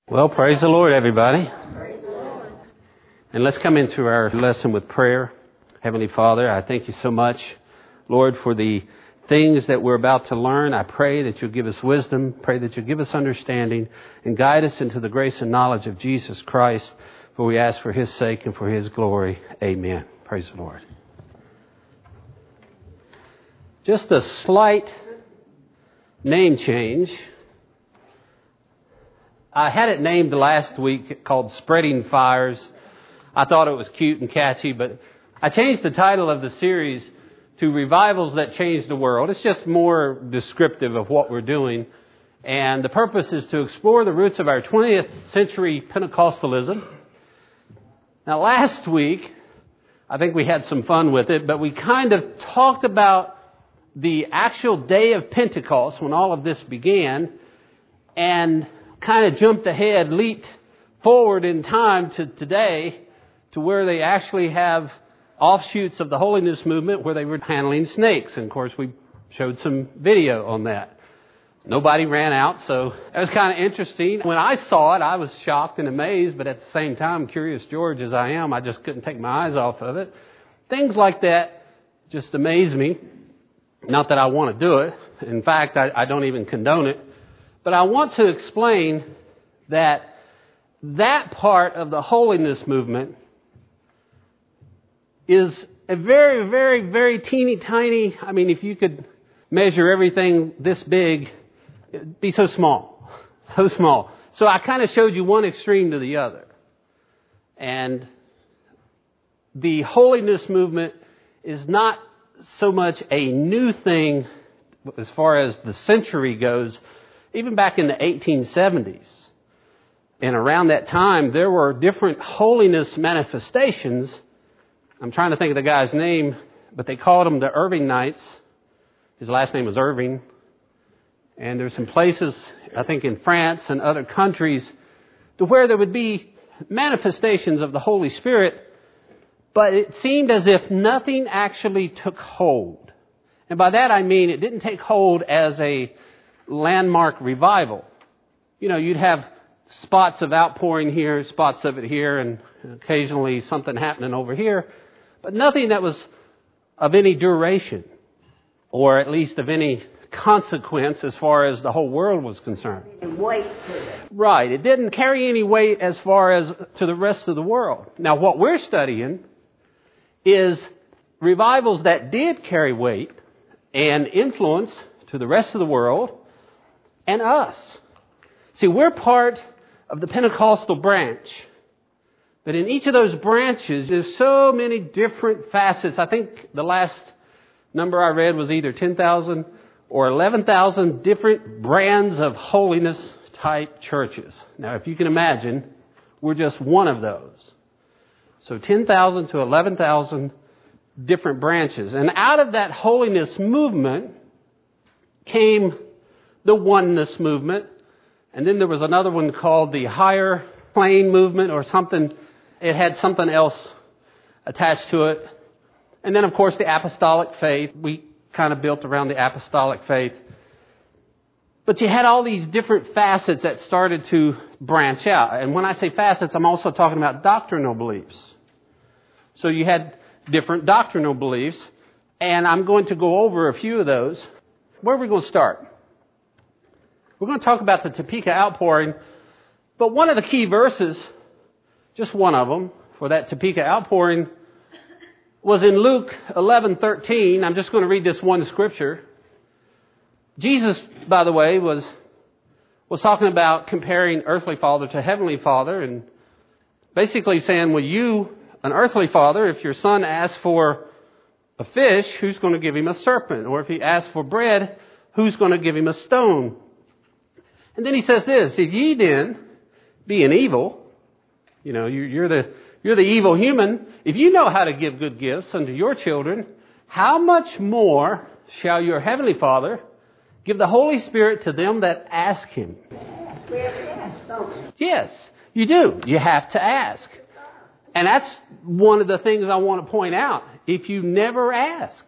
Well, praise the Lord, everybody. And let's come into our lesson with prayer. Heavenly Father, I thank you so much, Lord, for the things that we're about to learn. I pray that you'll give us wisdom, pray that you'll give us understanding, and guide us into the grace and knowledge of Jesus Christ, for we ask for his sake and for his glory. Amen. Praise the Lord. Just a slight name change. I had it named last week called Spreading Fires. I thought it was cute and catchy, but I changed the title of the series to Revivals That Changed the World. It's just more descriptive of what we're doing. And the purpose is to explore the roots of our 20th century Pentecostalism. Now, last week, I think we had some fun with it, but we kind of talked about the actual day of Pentecost when all of this began, and kind of jumped ahead, leaped forward in time to today, to where they actually have offshoots of the holiness movement where they were handling snakes. And of course, we showed some video on that. Nobody ran out, so it was kind of interesting. When I saw it, I was shocked and amazed, but at the same time, curious George as I am, I just couldn't take my eyes off of it. Things like that just amaze me. Not that I want to do it. In fact, I don't even condone it. But I want to explain that part of the holiness movement is a very, very, very teeny tiny, I mean, if you could measure everything this big, it'd be so small. So small. So I kind of showed you one extreme to the other. And the holiness movement is not so much a new thing as far as the century goes. Even back in the 1870s, and around that time, there were different holiness manifestations. I'm trying to think of the guy's name, but they called them the Irving Knights. His last name was Irving. And there's some places, I think in France and other countries, to where there would be manifestations of the Holy Spirit, but it seemed as if nothing actually took hold. And by that I mean it didn't take hold as a landmark revival. You know, you'd have spots of outpouring here, spots of it here, and occasionally something happening over here, but nothing that was of any duration, or at least of any consequence as far as the whole world was concerned. Right. It didn't carry any weight as far as to the rest of the world. Now, what we're studying is revivals that did carry weight and influence to the rest of the world and us. See, we're part of the Pentecostal branch. But in each of those branches, there's so many different facets. I think the last number I read was either 10,000 or 11,000 different brands of holiness type churches. Now, if you can imagine, we're just one of those. So 10,000 to 11,000 different branches. And out of that holiness movement came the oneness movement. And then there was another one called the higher plane movement or something. It had something else attached to it. And then, of course, the apostolic faith. We kind of built around the apostolic faith. But you had all these different facets that started to branch out. And when I say facets, I'm also talking about doctrinal beliefs. So you had different doctrinal beliefs. And I'm going to go over a few of those. Where are we going to start? We're going to talk about the Topeka outpouring, but one of the key verses, just one of them, for that Topeka outpouring was in Luke 11:13. I'm just going to read this one scripture. Jesus, by the way, was talking about comparing earthly father to heavenly father, and basically saying, well, you, an earthly father, if your son asks for a fish, who's going to give him a serpent? Or if he asks for bread, who's going to give him a stone? And then he says this, if ye then, being evil, you know, you're the evil human, if you know how to give good gifts unto your children, how much more shall your heavenly Father give the Holy Spirit to them that ask him? We have to ask, don't we? Yes, you do. You have to ask. And that's one of the things I want to point out. If you never ask,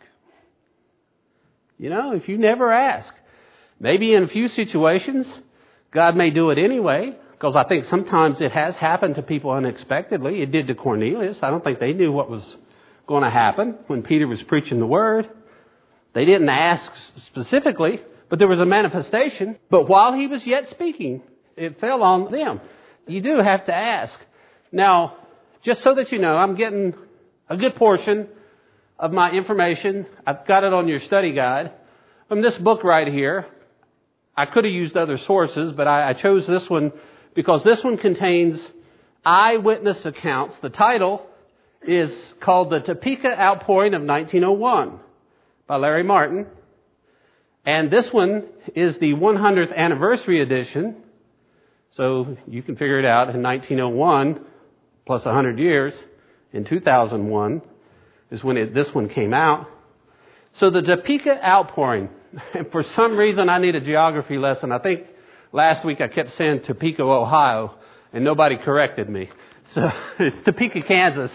if you never ask, maybe in a few situations, God may do it anyway, because I think sometimes it has happened to people unexpectedly. It did to Cornelius. I don't think they knew what was going to happen when Peter was preaching the word. They didn't ask specifically, but there was a manifestation. But while he was yet speaking, it fell on them. You do have to ask. Now, just so that you know, I'm getting a good portion of my information. I've got it on your study guide from this book right here. I could have used other sources, but I chose this one because this one contains eyewitness accounts. The title is called The Topeka Outpouring of 1901 by Larry Martin. And this one is the 100th anniversary edition. So you can figure it out. In 1901, plus 100 years, in 2001 is when this one came out. So the Topeka Outpouring. And for some reason, I need a geography lesson. I think last week I kept saying Topeka, Ohio, and nobody corrected me. So it's Topeka, Kansas.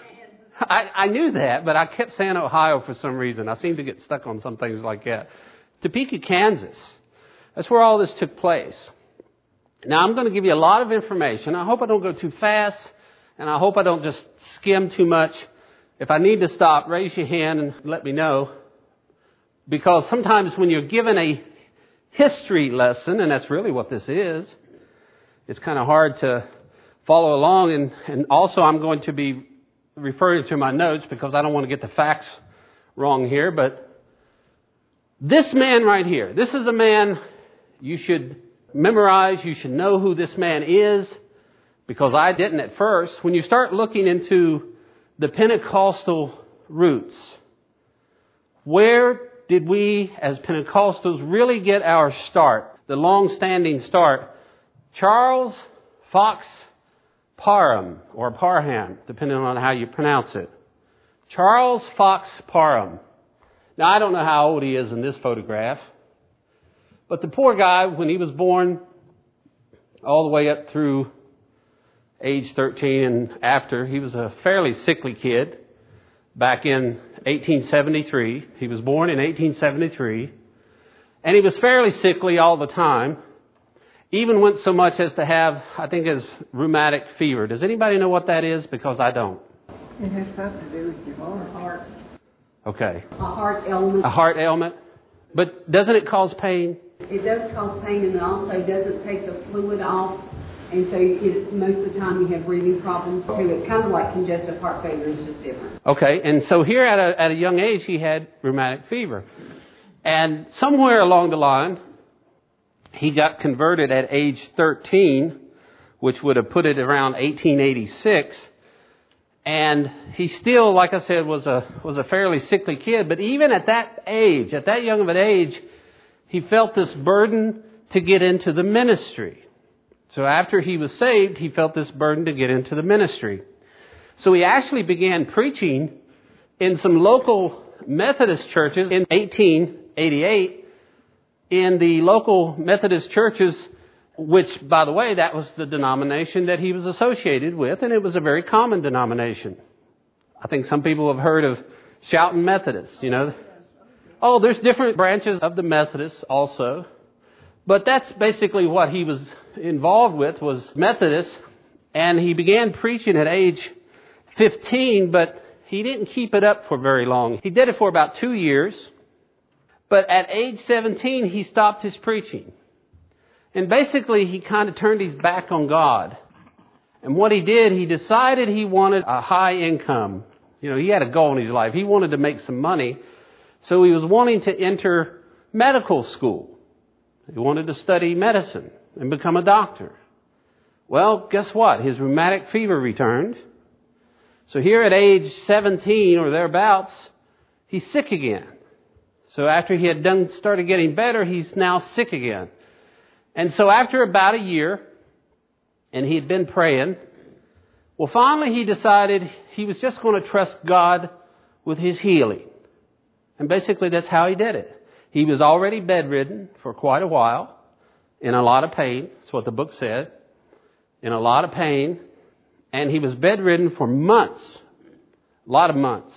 I knew that, but I kept saying Ohio for some reason. I seem to get stuck on some things like that. Topeka, Kansas. That's where all this took place. Now, I'm going to give you a lot of information. I hope I don't go too fast, and I hope I don't just skim too much. If I need to stop, raise your hand and let me know. Because sometimes when you're given a history lesson, and that's really what this is, it's kind of hard to follow along. And also I'm going to be referring to my notes because I don't want to get the facts wrong here. But this man right here, this is a man you should memorize. You should know who this man is, because I didn't at first. When you start looking into the Pentecostal roots, where did we as Pentecostals really get our start, the long-standing start? Charles Fox Parham, or Parham, depending on how you pronounce it. Charles Fox Parham. Now, I don't know how old he is in this photograph, but the poor guy, when he was born, all the way up through age 13 and after, he was a fairly sickly kid. Back in 1873. He was born in 1873. And he was fairly sickly all the time. Even went so much as to have, I think, his rheumatic fever. Does anybody know what that is? Because I don't. It has something to do with your heart. Okay. A heart ailment. A heart ailment. But doesn't it cause pain? It does cause pain, and it also doesn't take the fluid off. And so most of the time you have breathing problems too. It's kind of like congestive heart failure. It's just different. Okay. And so here at a young age, he had rheumatic fever. And somewhere along the line, he got converted at age 13, which would have put it around 1886. And he still, like I said, was a fairly sickly kid. But even at that age, at that young of an age, he felt this burden to get into the ministry. So after he was saved, he felt this burden to get into the ministry. So he actually began preaching in some local Methodist churches in 1888. In the local Methodist churches, which, by the way, that was the denomination that he was associated with, and it was a very common denomination. I think some people have heard of Shoughton Methodists, you know. Oh, there's different branches of the Methodists also. But that's basically what he was involved with, was Methodist. And he began preaching at age 15, but he didn't keep it up for very long. He did it for about 2 years. But at age 17, he stopped his preaching. And basically, he kind of turned his back on God. And what he did, he decided he wanted a high income. You know, he had a goal in his life. He wanted to make some money. So he was wanting to enter medical school. He wanted to study medicine and become a doctor. Well, guess what? His rheumatic fever returned. So here at age 17 or thereabouts, he's sick again. So after he had started getting better, he's now sick again. And so after about a year, and he had been praying, well, finally he decided he was just going to trust God with his healing. And basically that's how he did it. He was already bedridden for quite a while, in a lot of pain. That's what the book said. In a lot of pain. And he was bedridden for months. A lot of months.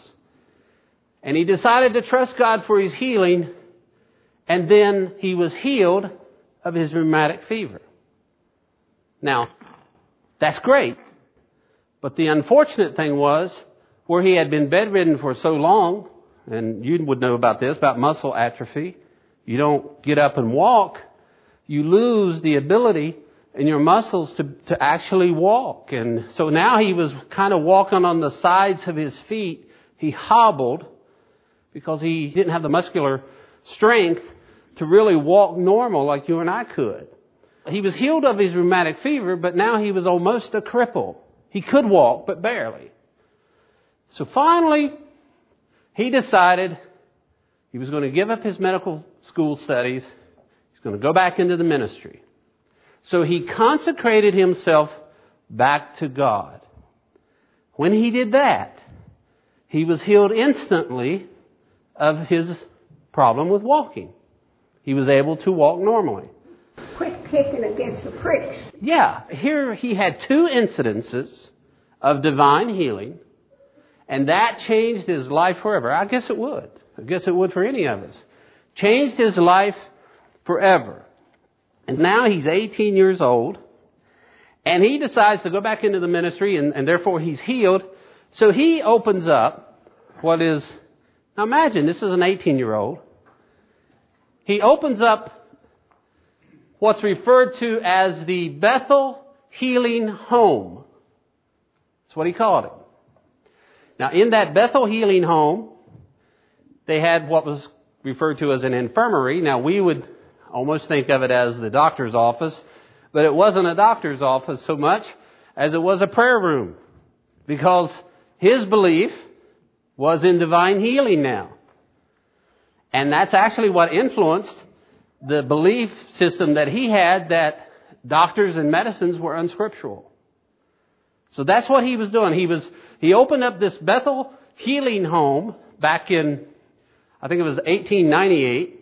And he decided to trust God for his healing. And then he was healed of his rheumatic fever. Now, that's great. But the unfortunate thing was, where he had been bedridden for so long, and you would know about this, about muscle atrophy, you don't get up and walk, you lose the ability in your muscles to actually walk. And so now he was kind of walking on the sides of his feet. He hobbled because he didn't have the muscular strength to really walk normal like you and I could. He was healed of his rheumatic fever, but now he was almost a cripple. He could walk, but barely. So finally, he decided he was going to give up his medical school studies. He's going to go back into the ministry. So he consecrated himself back to God. When he did that, he was healed instantly of his problem with walking. He was able to walk normally. Quit kicking against the pricks. Yeah, here he had 2 incidences of divine healing, and that changed his life forever. I guess it would. I guess it would for any of us. Changed his life forever. And now he's 18 years old, and he decides to go back into the ministry, and therefore he's healed. So he opens up what is, now imagine, this is an 18-year-old. He opens up what's referred to as the Bethel Healing Home. That's what he called it. Now, in that Bethel Healing Home, they had what was referred to as an infirmary. Now, we would almost think of it as the doctor's office, but it wasn't a doctor's office so much as it was a prayer room, because his belief was in divine healing now. And that's actually what influenced the belief system that he had, that doctors and medicines were unscriptural. So that's what he was doing. He opened up this Bethel Healing Home back in, I think it was 1898.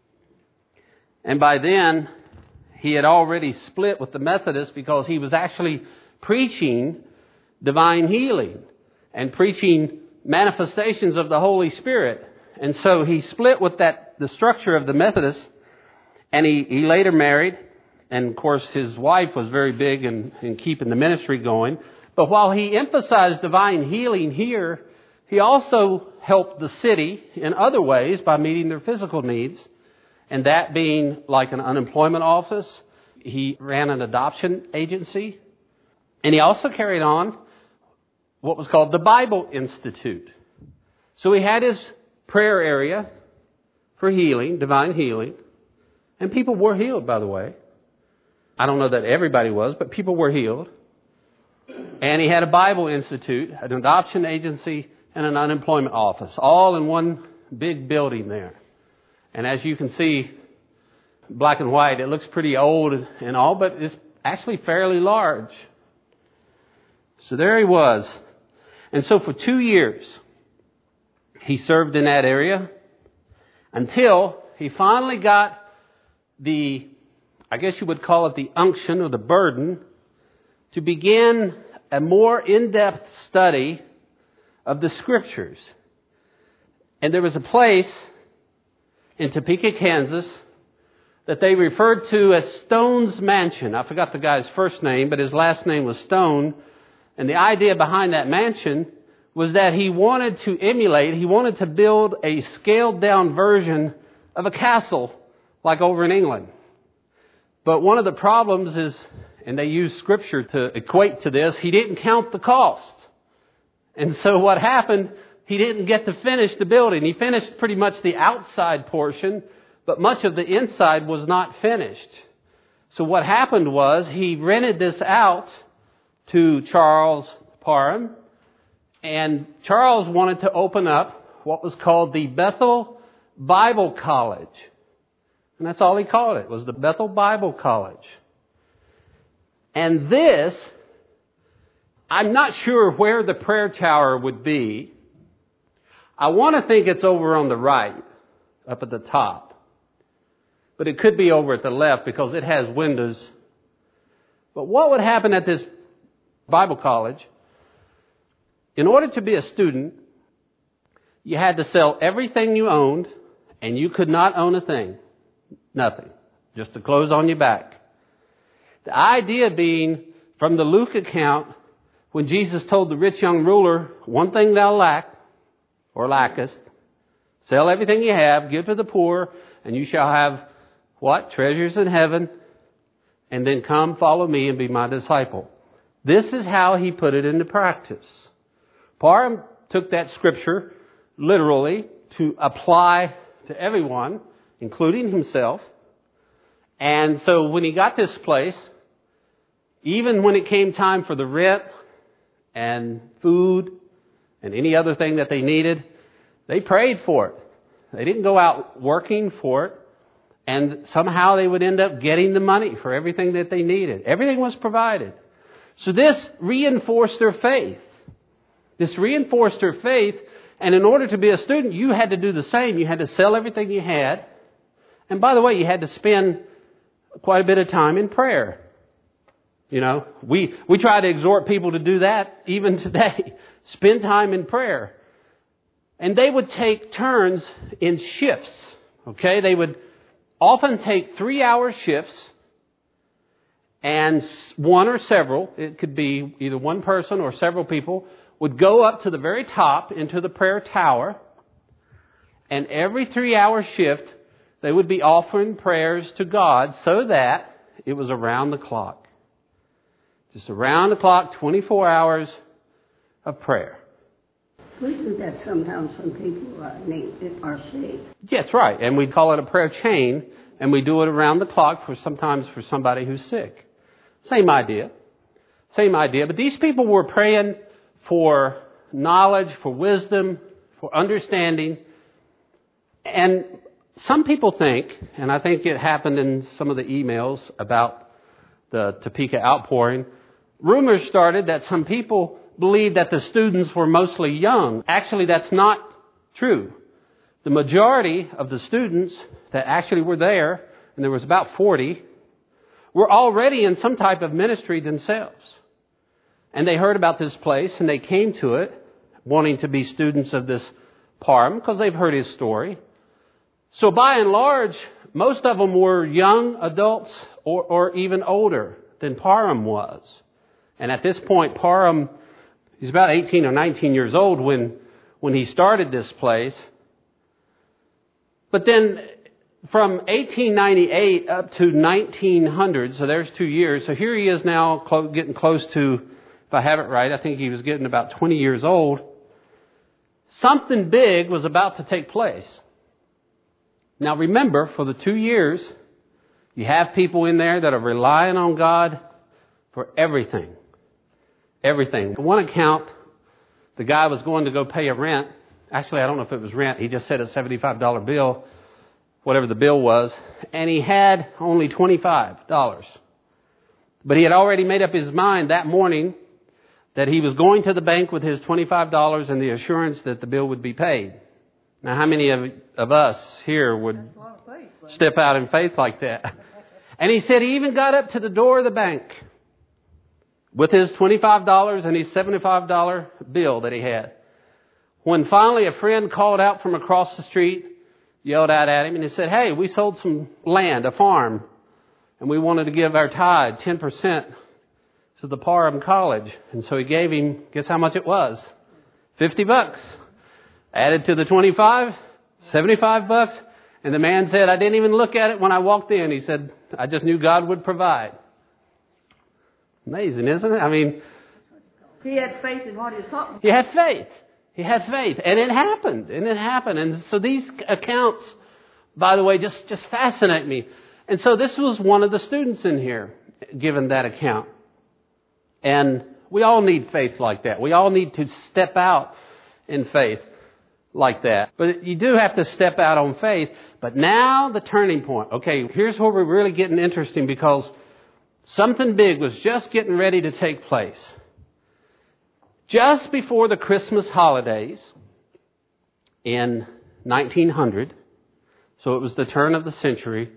And by then, he had already split with the Methodists, because he was actually preaching divine healing and preaching manifestations of the Holy Spirit. And so he split with the structure of the Methodists, and he later married. And of course, his wife was very big in keeping the ministry going. But while he emphasized divine healing here, he also helped the city in other ways by meeting their physical needs. And that being like an unemployment office. He ran an adoption agency. And he also carried on what was called the Bible Institute. So he had his prayer area for healing, divine healing. And people were healed, by the way. I don't know that everybody was, but people were healed. And he had a Bible Institute, an adoption agency, and an unemployment office, all in one big building there. And as you can see, black and white, it looks pretty old and all, but it's actually fairly large. So there he was. And so for 2 years, he served in that area until he finally got I guess you would call it the unction or the burden, to begin a more in-depth study of the Scriptures. And there was a place in Topeka, Kansas, that they referred to as Stone's Mansion. I forgot the guy's first name, but his last name was Stone. And the idea behind that mansion was that he wanted to build a scaled-down version of a castle, like over in England. But one of the problems is, and they use Scripture to equate to this, he didn't count the cost. And so what happened, he didn't get to finish the building. He finished pretty much the outside portion, but much of the inside was not finished. So what happened was, he rented this out to Charles Parham, and Charles wanted to open up what was called the Bethel Bible College. And that's all he called it, was the Bethel Bible College. And this, I'm not sure where the prayer tower would be. I want to think it's over on the right, up at the top. But it could be over at the left because it has windows. But what would happen at this Bible college? In order to be a student, you had to sell everything you owned, and you could not own a thing. Nothing. Just the clothes on your back. The idea being, from the Luke account, when Jesus told the rich young ruler, one thing thou lack, or lackest, sell everything you have, give to the poor, and you shall have, what? Treasures in heaven, and then come follow me and be my disciple. This is how he put it into practice. Parham took that scripture literally to apply to everyone, including himself. And so when he got this place, even when it came time for the rent and food and any other thing that they needed, they prayed for it. They didn't go out working for it. And somehow they would end up getting the money for everything that they needed. Everything was provided. So this reinforced their faith. This reinforced their faith. And in order to be a student, you had to do the same. You had to sell everything you had. And by the way, you had to spend quite a bit of time in prayer. You know, we try to exhort people to do that even today. Spend time in prayer. And they would take turns in shifts. Okay, they would often take 3-hour shifts, and one or several, it could be either one person or several people, would go up to the very top into the prayer tower, and every 3-hour shift, they would be offering prayers to God so that it was around the clock. Just around the clock, 24 hours of prayer. We do that sometimes when people are sick. Yeah, that's right. And we call it a prayer chain, and we do it around the clock sometimes for somebody who's sick. Same idea. Same idea. But these people were praying for knowledge, for wisdom, for understanding. And some people think, and I think it happened in some of the emails about the Topeka outpouring, rumors started that some people believed that the students were mostly young. Actually, that's not true. The majority of the students that actually were there, and there was about 40, were already in some type of ministry themselves. And they heard about this place, and they came to it wanting to be students of this Parham because they've heard his story. So by and large, most of them were young adults or even older than Parham was. And at this point, Parham, he's about 18 or 19 years old when he started this place. But then from 1898 up to 1900, so there's 2 years. So here he is now getting close to, if I have it right, I think he was getting about 20 years old. Something big was about to take place. Now remember, for the 2 years, you have people in there that are relying on God for everything. Everything. On one account, the guy was going to go pay a rent. Actually, I don't know if it was rent. He just said a $75 bill, whatever the bill was. And he had only $25. But he had already made up his mind that morning that he was going to the bank with his $25 and the assurance that the bill would be paid. Now, how many of us here would step out in faith like that? And he said he even got up to the door of the bank with his $25 and his $75 bill that he had. When finally a friend called out from across the street, yelled out at him, and he said, "Hey, we sold some land, a farm, and we wanted to give our tithe, 10%, to the Parham College." And so he gave him, guess how much it was? $50. Added to the 25, $75. And the man said, "I didn't even look at it when I walked in." He said, "I just knew God would provide." Amazing, isn't it? I mean, he had faith in what he was talking about. He had faith. He had faith. And it happened. And so these accounts, by the way, just fascinate me. And so this was one of the students in here given that account. And we all need faith like that. We all need to step out in faith like that. But you do have to step out on faith. But now the turning point. Okay, here's where we're really getting interesting, because something big was just getting ready to take place. Just before the Christmas holidays in 1900, so it was the turn of the century,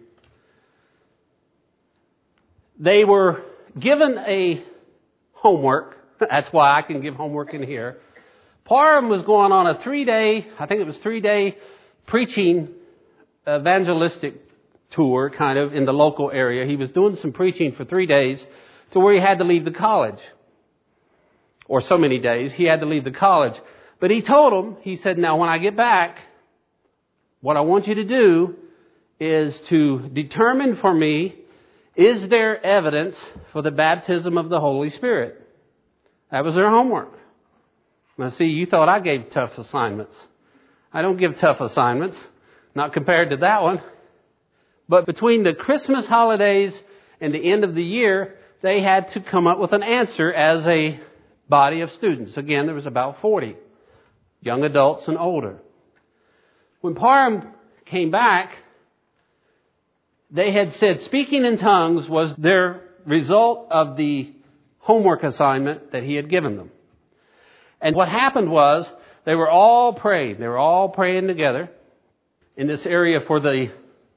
they were given a homework. That's why I can give homework in here. Parham was going on a 3-day, I think it was 3-day preaching evangelistic tour kind of in the local area. He was doing some preaching for 3 days to where he had to leave the college. Or so many days, he had to leave the college. But he told them, he said, now when I get back, what I want you to do is to determine for me, is there evidence for the baptism of the Holy Spirit? That was their homework. Now see, you thought I gave tough assignments. I don't give tough assignments, not compared to that one. But between the Christmas holidays and the end of the year, they had to come up with an answer as a body of students. Again, there was about 40, young adults and older. When Parham came back, they had said speaking in tongues was their result of the homework assignment that he had given them. And what happened was they were all praying. They were all praying together in this area for the,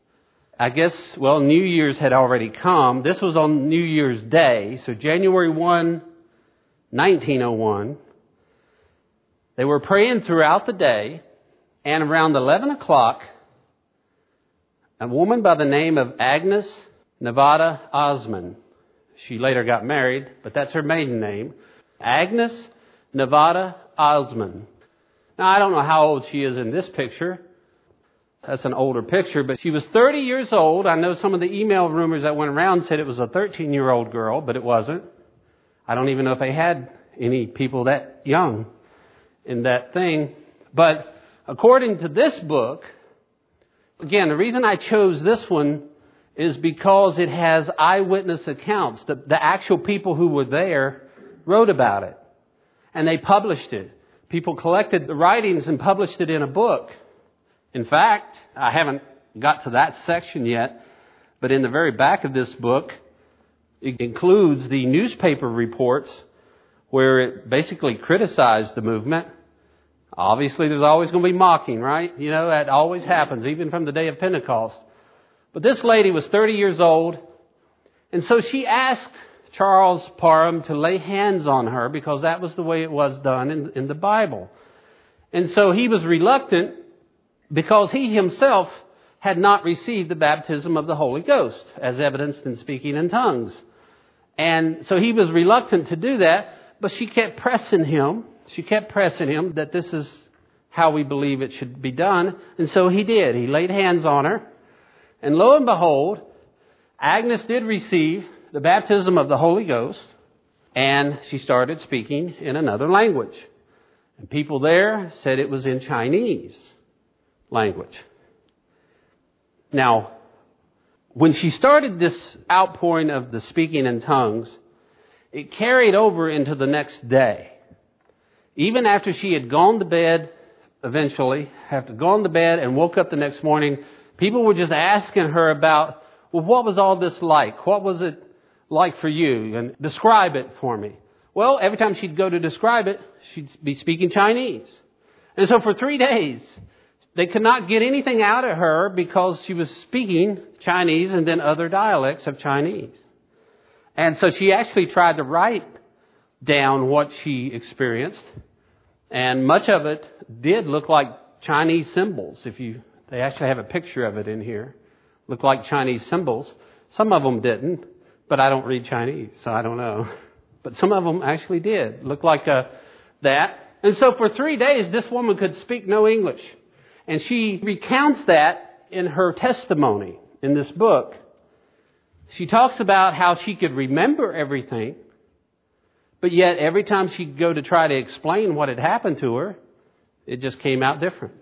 New Year's had already come. This was on New Year's Day, so January 1, 1901. They were praying throughout the day, and around 11 o'clock, a woman by the name of Agnes Nevada Osman, she later got married, but that's her maiden name, Agnes Nevada Osman. Now, I don't know how old she is in this picture. That's an older picture, but she was 30 years old. I know some of the email rumors that went around said it was a 13-year-old girl, but it wasn't. I don't even know if they had any people that young in that thing. But according to this book, again, the reason I chose this one is because it has eyewitness accounts. The actual people who were there wrote about it. And they published it. People collected the writings and published it in a book. In fact, I haven't got to that section yet, but in the very back of this book, it includes the newspaper reports where it basically criticized the movement. Obviously, there's always going to be mocking, right? You know, that always happens, even from the day of Pentecost. But this lady was 30 years old, and so she asked Charles Parham to lay hands on her because that was the way it was done in the Bible. And so he was reluctant because he himself had not received the baptism of the Holy Ghost, as evidenced in speaking in tongues. And so he was reluctant to do that, but she kept pressing him. She kept pressing him that this is how we believe it should be done. And so he did. He laid hands on her. And lo and behold, Agnes did receive the baptism of the Holy Ghost. And she started speaking in another language. And people there said it was in Chinese language. Now, when she started this outpouring of the speaking in tongues, it carried over into the next day. Even after she had gone to bed, eventually, after gone to bed and woke up the next morning, people were just asking her about, well, what was all this like? What was it like for you? And describe it for me. Well, every time she'd go to describe it, she'd be speaking Chinese. And so for 3 days, they could not get anything out of her because she was speaking Chinese and then other dialects of Chinese. And so she actually tried to write down what she experienced. And much of it did look like Chinese symbols. They actually have a picture of it in here. Looked like Chinese symbols. Some of them didn't, but I don't read Chinese, so I don't know. But some of them actually did look like that. And so for 3 days, this woman could speak no English. And she recounts that in her testimony in this book. She talks about how she could remember everything, but yet every time she'd go to try to explain what had happened to her, it just came out different.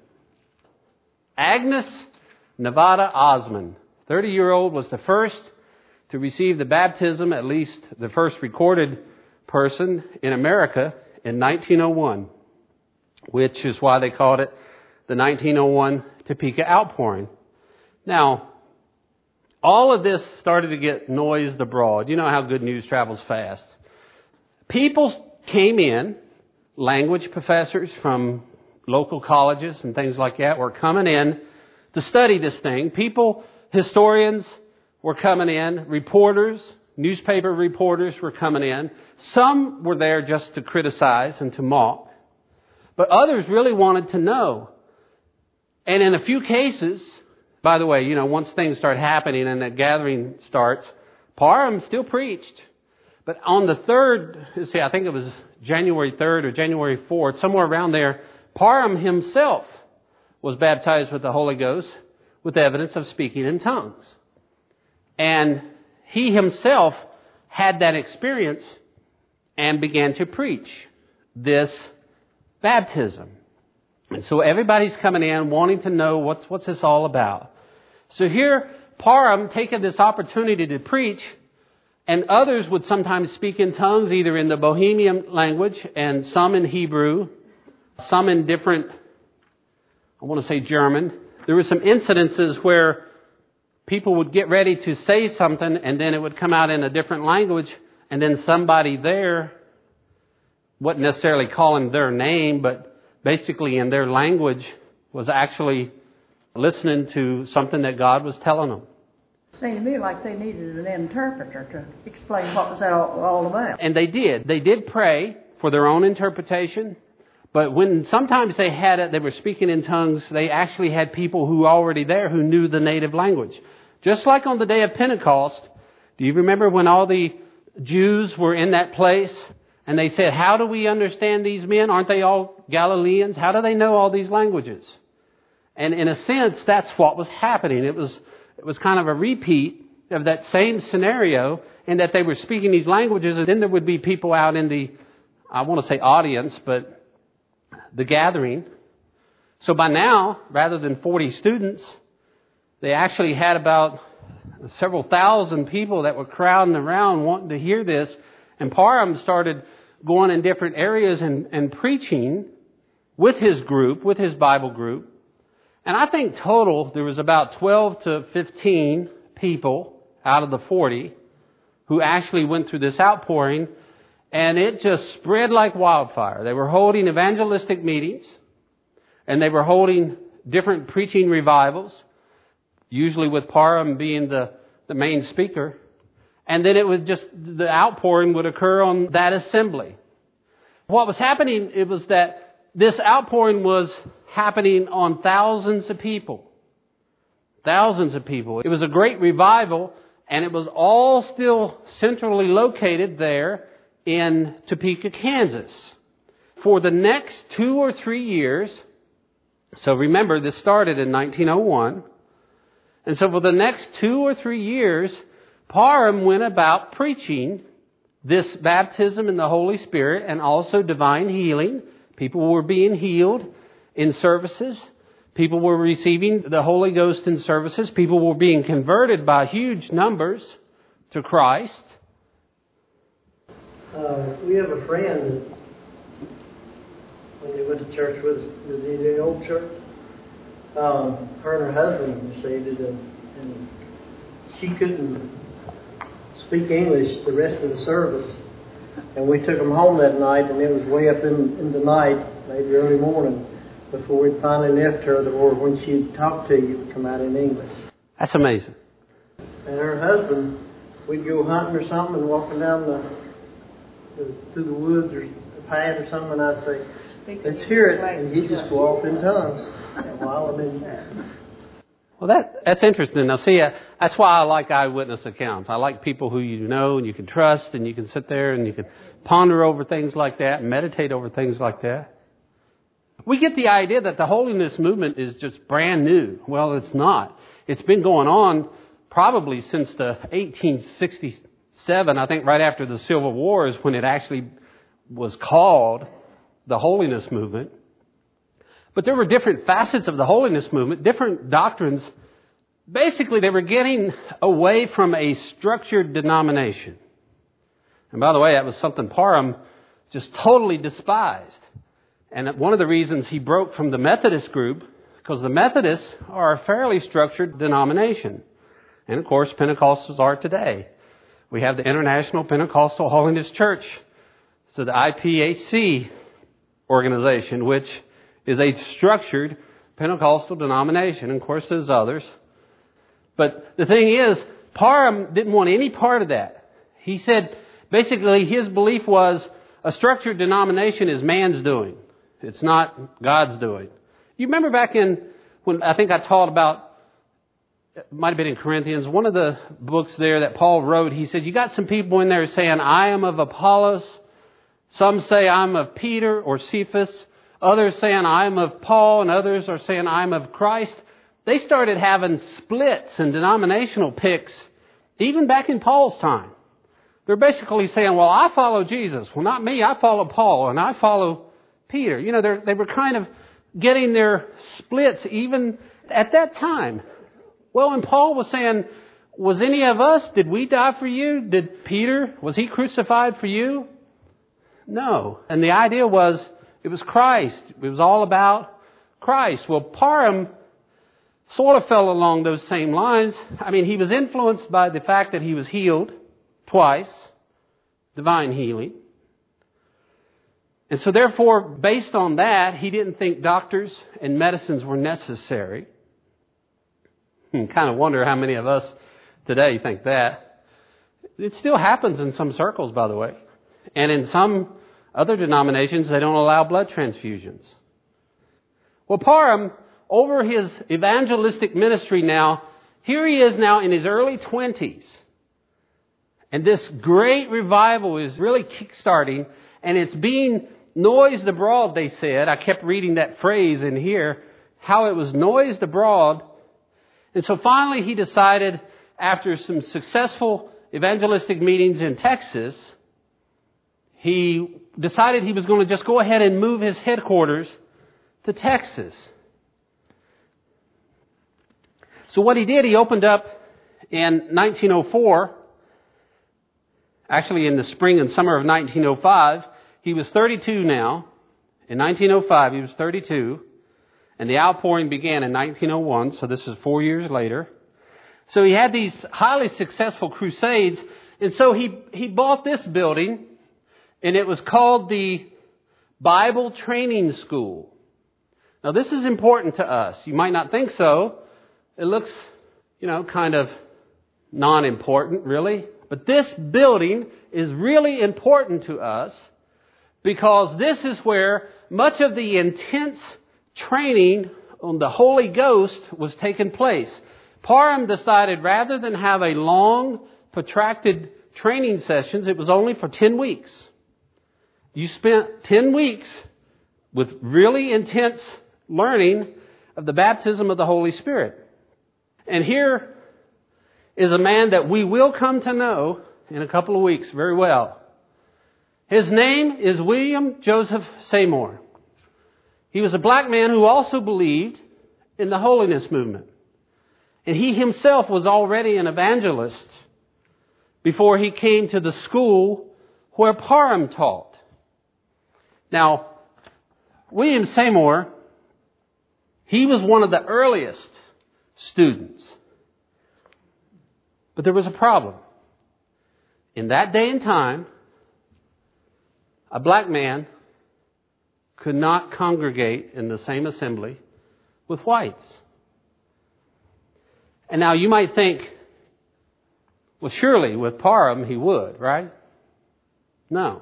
Agnes Nevada Osman, 30-year-old, was the first to receive the baptism, at least the first recorded person in America in 1901, which is why they called it the 1901 Topeka outpouring. Now, all of this started to get noised abroad. You know how good news travels fast. People came in, language professors from local colleges and things like that were coming in to study this thing. People, historians were coming in, reporters, newspaper reporters were coming in. Some were there just to criticize and to mock, but others really wanted to know. And in a few cases, By the way, once things start happening and that gathering starts, Parham still preached. But on the 3rd, I think it was January 3rd or January 4th, somewhere around there, Parham himself was baptized with the Holy Ghost with evidence of speaking in tongues. And he himself had that experience and began to preach this baptism. And so everybody's coming in wanting to know what's this all about. So here, Parham taking this opportunity to preach, and others would sometimes speak in tongues, either in the Bohemian language and some in Hebrew, some in different, I want to say German. There were some incidences where people would get ready to say something and then it would come out in a different language, and then somebody there wasn't necessarily calling their name, but basically in their language was actually listening to something that God was telling them. Seems to me like they needed an interpreter to explain what was that all about. And they did. They did pray for their own interpretation. But when sometimes they were speaking in tongues, they actually had people who were already there who knew the native language. Just like on the day of Pentecost, do you remember when all the Jews were in that place and they said, how do we understand these men? Aren't they all Galileans? How do they know all these languages? And in a sense, that's what was happening. It was kind of a repeat of that same scenario in that they were speaking these languages, and then there would be people out in the, I want to say audience, but the gathering. So by now, rather than 40 students, they actually had about several thousand people that were crowding around wanting to hear this. And Parham started going in different areas and preaching with his group, with his Bible group. And I think total there was about 12 to 15 people out of the 40 who actually went through this outpouring, and it just spread like wildfire. They were holding evangelistic meetings, and they were holding different preaching revivals, usually with Parham being the main speaker. And then the outpouring would occur on that assembly. What was happening, it was that this outpouring was happening on thousands of people. Thousands of people. It was a great revival, and it was all still centrally located there in Topeka, Kansas. For the next 2 or 3 years, so remember this started in 1901, and so for the next 2 or 3 years, Parham went about preaching this baptism in the Holy Spirit and also divine healing. People were being healed in services. People were receiving the Holy Ghost in services. People were being converted by huge numbers to Christ. We have a friend that when they went to church with us, in the old church, her and her husband received it, and she couldn't speak English the rest of the service. And we took them home that night, and it was way up in the night, maybe early morning, before we finally left her, or when she'd talk to you, it would come out in English. That's amazing. And her husband, we'd go hunting or something and walking down through the woods or the path or something, and I'd say, let's hear it. And he'd just go off in tongues. Well, that's interesting. Now, see, that's why I like eyewitness accounts. I like people who you know and you can trust, and you can sit there and you can ponder over things like that and meditate over things like that. We get the idea that the holiness movement is just brand new. Well, it's not. It's been going on probably since the 1867, I think right after the Civil War is when it actually was called the holiness movement. But there were different facets of the holiness movement, different doctrines. Basically, they were getting away from a structured denomination. And by the way, that was something Parham just totally despised. And one of the reasons he broke from the Methodist group, because the Methodists are a fairly structured denomination. And of course, Pentecostals are today. We have the International Pentecostal Holiness Church. So the IPHC organization, which is a structured Pentecostal denomination. And of course, there's others. But the thing is, Parham didn't want any part of that. He said, basically, his belief was a structured denomination is man's doing. It's not God's doing. You remember back when I think I taught about it might have been in Corinthians, one of the books there that Paul wrote, he said, you got some people in there saying, I am of Apollos. Some say I'm of Peter or Cephas. Others saying I'm of Paul, and others are saying I'm of Christ. They started having splits and denominational picks even back in Paul's time. They're basically saying, well, I follow Jesus. Well, not me. I follow Paul, and I follow Peter. You know, they were kind of getting their splits even at that time. Well, and Paul was saying, was any of us, did we die for you? Did Peter, was he crucified for you? No. And the idea was, it was Christ. It was all about Christ. Well, Parham sort of fell along those same lines. I mean, he was influenced by the fact that he was healed twice, divine healing. And so therefore, based on that, he didn't think doctors and medicines were necessary. Kind of wonder how many of us today think that. It still happens in some circles, by the way. And in some other denominations, they don't allow blood transfusions. Well, Parham, over his evangelistic ministry now, here he is now in his early 20s. And this great revival is really kickstarting, and it's being noised abroad, they said. I kept reading that phrase in here, how it was noised abroad. And so finally he decided, after some successful evangelistic meetings in Texas, he decided he was going to just go ahead and move his headquarters to Texas. So what he did, he opened up in 1904, actually in the spring and summer of 1905. He was 32 now. In 1905, he was 32. And the outpouring began in 1901, so this is 4 years later. So he had these highly successful crusades, and so he bought this building, and it was called the Bible Training School. Now this is important to us. You might not think so. It looks, kind of non-important, really. But this building is really important to us because this is where much of the intense training on the Holy Ghost was taking place. Parham decided rather than have a long, protracted training sessions, it was only for 10 weeks. You spent 10 weeks with really intense learning of the baptism of the Holy Spirit. And here is a man that we will come to know in a couple of weeks very well. His name is William Joseph Seymour. He was a black man who also believed in the holiness movement. And he himself was already an evangelist before he came to the school where Parham taught. Now, William Seymour, he was one of the earliest students. But there was a problem. In that day and time, a black man could not congregate in the same assembly with whites. And now you might think, well, surely with Parham he would, right? No.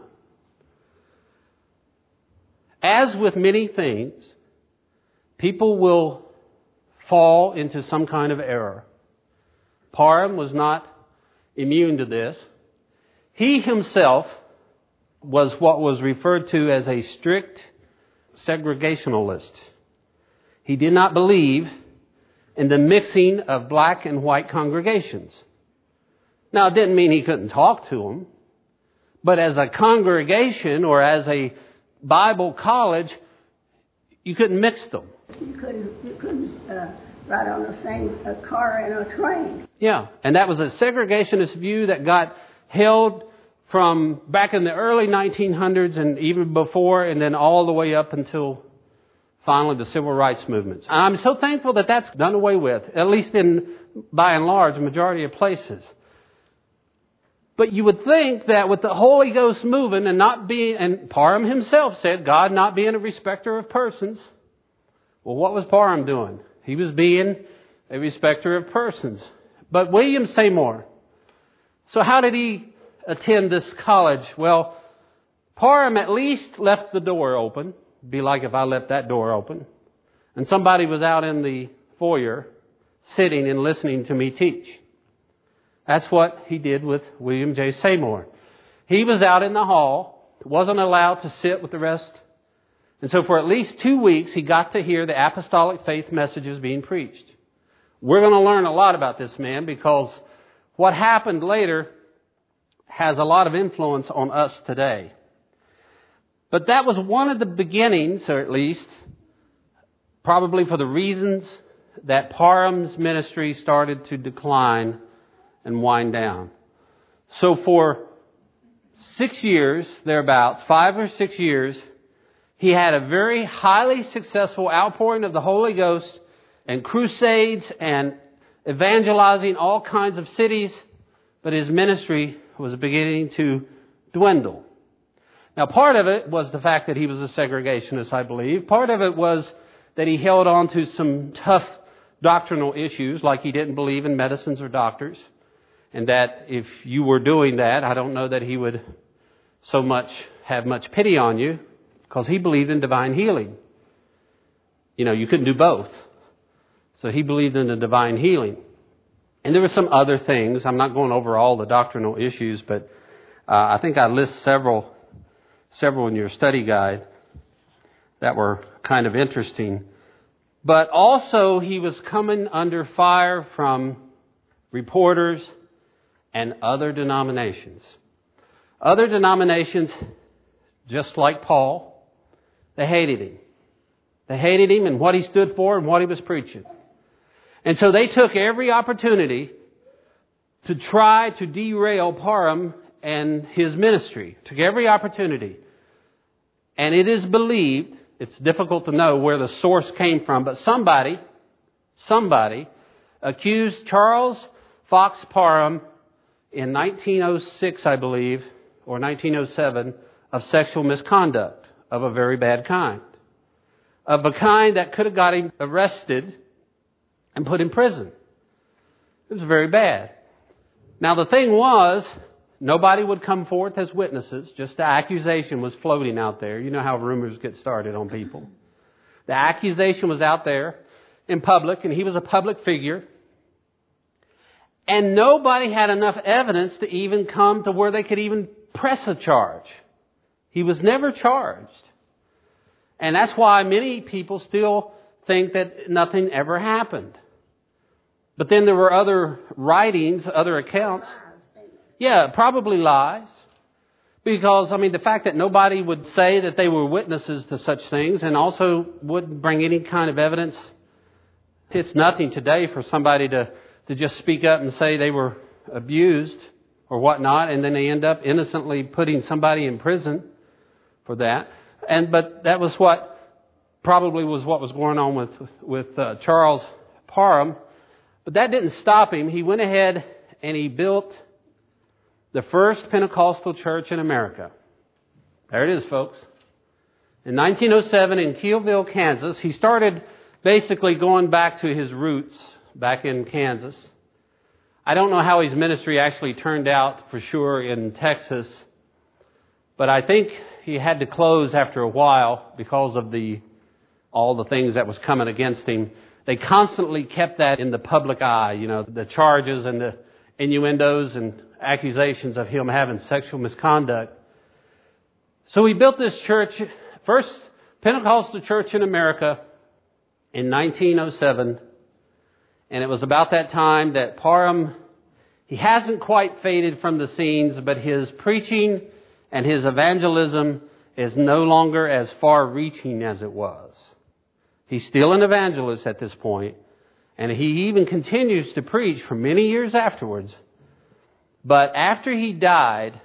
As with many things, people will fall into some kind of error. Parham was not immune to this. He himself was what was referred to as a strict segregationalist. He did not believe in the mixing of black and white congregations. Now, it didn't mean he couldn't talk to them, but as a congregation or as a Bible college, you couldn't mix them. You couldn't ride on the same car and a train. Yeah, and that was a segregationist view that got held from back in the early 1900s and even before, and then all the way up until finally the civil rights movements. And I'm so thankful that that's done away with, at least in, by and large, a majority of places. But you would think that with the Holy Ghost moving and not being, and Parham himself said, God not being a respecter of persons. Well, what was Parham doing? He was being a respecter of persons. But William Seymour, so how did he attend this college? Well, Parham at least left the door open. It'd be like if I left that door open and somebody was out in the foyer sitting and listening to me teach. That's what he did with William J. Seymour. He was out in the hall, wasn't allowed to sit with the rest. And so for at least 2 weeks, he got to hear the apostolic faith messages being preached. We're going to learn a lot about this man because what happened later has a lot of influence on us today. But that was one of the beginnings, or at least probably for the reasons that Parham's ministry started to decline and wind down. So for 6 years, thereabouts, 5 or 6 years, he had a very highly successful outpouring of the Holy Ghost and crusades and evangelizing all kinds of cities, but his ministry was beginning to dwindle. Now, part of it was the fact that he was a segregationist, I believe. Part of it was that he held on to some tough doctrinal issues, like he didn't believe in medicines or doctors, and that if you were doing that, I don't know that he would so much have much pity on you, because he believed in divine healing. You know, you couldn't do both. So he believed in the divine healing. And there were some other things. I'm not going over all the doctrinal issues, but I think I list several in your study guide that were kind of interesting. But also he was coming under fire from reporters and other denominations. Other denominations, just like Paul, they hated him. They hated him and what he stood for and what he was preaching. And so they took every opportunity to try to derail Parham and his ministry. Took every opportunity. And it is believed, it's difficult to know where the source came from, but somebody accused Charles Fox Parham in 1906, I believe, or 1907, of sexual misconduct of a very bad kind. Of a kind that could have got him arrested and put in prison. It was very bad. Now the thing was, nobody would come forth as witnesses. Just the accusation was floating out there. You know how rumors get started on people. The accusation was out there in public, and he was a public figure. And nobody had enough evidence to even come to where they could even press a charge. He was never charged. And that's why many people still think that nothing ever happened. But then there were other writings, other accounts. Yeah, probably lies. Because, the fact that nobody would say that they were witnesses to such things and also wouldn't bring any kind of evidence. It's nothing today for somebody to just speak up and say they were abused or whatnot, and then they end up innocently putting somebody in prison for that. But that was what was going on with Charles Parham. But that didn't stop him. He went ahead and he built the first Pentecostal church in America. There it is, folks. In 1907 in Keelville, Kansas, he started basically going back to his roots back in Kansas. I don't know how his ministry actually turned out for sure in Texas, but I think he had to close after a while because of all the things that was coming against him. They constantly kept that in the public eye, the charges and the innuendos and accusations of him having sexual misconduct. So he built this church, first Pentecostal church in America, in 1907. And it was about that time that Parham, he hasn't quite faded from the scenes, but his preaching and his evangelism is no longer as far-reaching as it was. He's still an evangelist at this point, and he even continues to preach for many years afterwards. But after he died,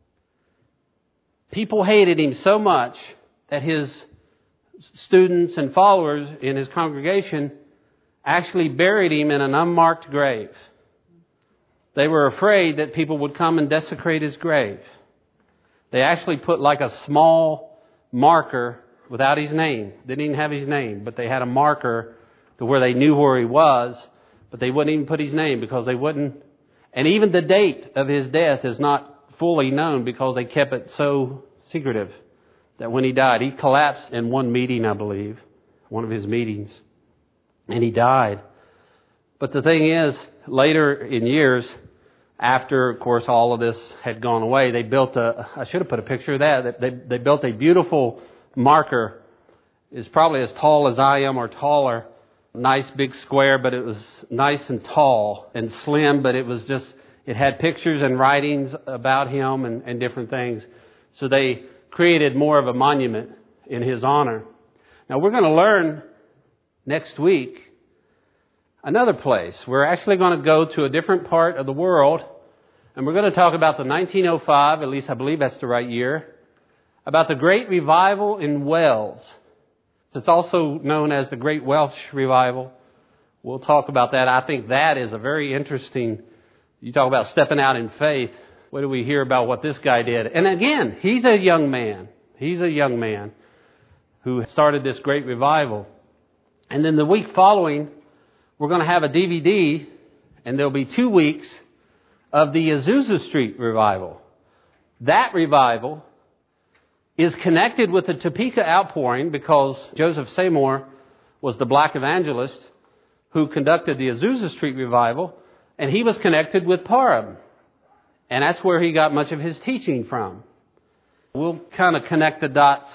people hated him so much that his students and followers in his congregation actually buried him in an unmarked grave. They were afraid that people would come and desecrate his grave. They actually put like a small marker without his name. Didn't even have his name, but they had a marker to where they knew where he was, but they wouldn't even put his name because they wouldn't. And even the date of his death is not fully known because they kept it so secretive that when he died, he collapsed in one meeting, I believe, one of his meetings, and he died. But the thing is, later in years, after, of course, all of this had gone away, they built I should have put a picture of that. They built a beautiful marker. It's probably as tall as I am or taller. Nice big square, but it was nice and tall and slim, but it was just, it had pictures and writings about him and different things. So they created more of a monument in his honor. Now we're going to learn next week another place. We're actually going to go to a different part of the world, and we're going to talk about the 1905, at least I believe that's the right year, about the Great Revival in Wales. It's also known as the Great Welsh Revival. We'll talk about that. I think that is a very interesting, you talk about stepping out in faith. What do we hear about what this guy did? And again, he's a young man. He's a young man who started this great revival. And then the week following, we're going to have a DVD, and there'll be 2 weeks of the Azusa Street Revival. That revival is connected with the Topeka outpouring because Joseph Seymour was the black evangelist who conducted the Azusa Street Revival, and he was connected with Parham. And that's where he got much of his teaching from. We'll kind of connect the dots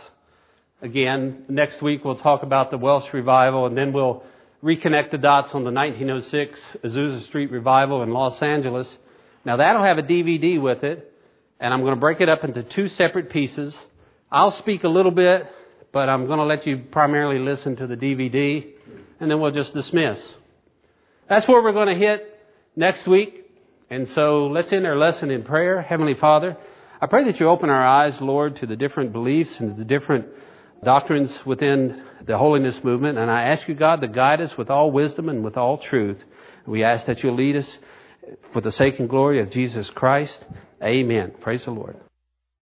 again. Next week we'll talk about the Welsh Revival, and then we'll reconnect the dots on the 1906 Azusa Street Revival in Los Angeles. Now that'll have a DVD with it, and I'm going to break it up into 2 separate pieces. I'll speak a little bit, but I'm going to let you primarily listen to the DVD, and then we'll just dismiss. That's where we're going to hit next week. And so let's end our lesson in prayer. Heavenly Father, I pray that you open our eyes, Lord, to the different beliefs and the different doctrines within the holiness movement. And I ask you, God, to guide us with all wisdom and with all truth. We ask that you lead us for the sake and glory of Jesus Christ. Amen. Praise the Lord.